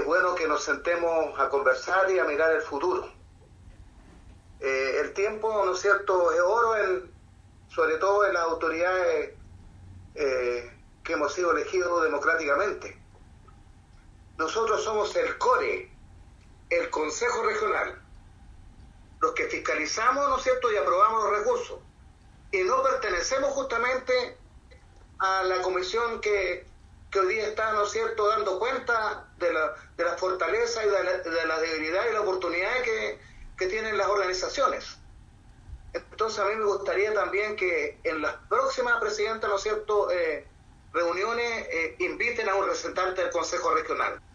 es bueno que nos sentemos a conversar y a mirar el futuro. El tiempo, ¿no es cierto?, es oro, sobre todo en las autoridades que hemos sido elegidos democráticamente. Nosotros somos el CORE, el Consejo Regional, los que fiscalizamos, ¿no es cierto?, y aprobamos los recursos. Y no pertenecemos justamente a la comisión que hoy día está, ¿no es cierto?, dando cuenta de la fortaleza y de la debilidad y la oportunidad que tienen las organizaciones. Entonces a mí me gustaría también que en las próximas, presidenta, ¿no es cierto?, reuniones inviten a un representante del Consejo Regional.